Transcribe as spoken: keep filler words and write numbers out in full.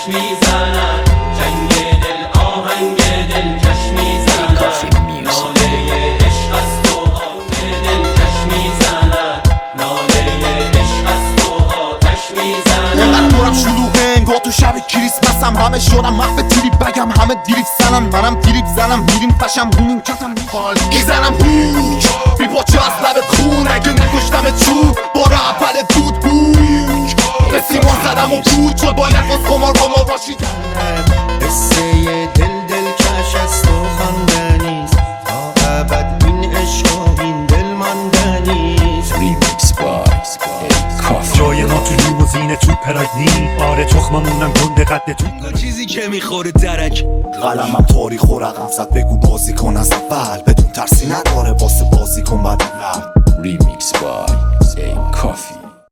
آتش میزنن، جنگ دل آهنگ دل کش میزنن، ناله عشق از تو آهنگ دل کش میزنن، ناله عشق از تو آتش میزنن. من دورم شلوغه انگار تو شب کریسمسم، همه شدم محو تریپ بگم همه دیریف زنن، منم دیریف زنم میریم فشم هونیم کتم میخوال میزنم هوک بی پاچه از لبت خون، اگه نکشتم چوب بار اول بود بوک به سیمان زدم و بود شد باید باز قمار قمار باشید. قصه دل دل کش از تو خواندنیست، تا ابد این عشق و این دل ماندنیست. ریمیکس بای کافی. جای ما تو لیموزین تو پراگنی، آره تخممونم گنده قد تو چیزی که میخوره درک. قلمم تاریخ و رقم زد بگو بازی کن از اول، بدون ترسی نداره واسه بازی کن بعد اول. ریمیکس بای کافی.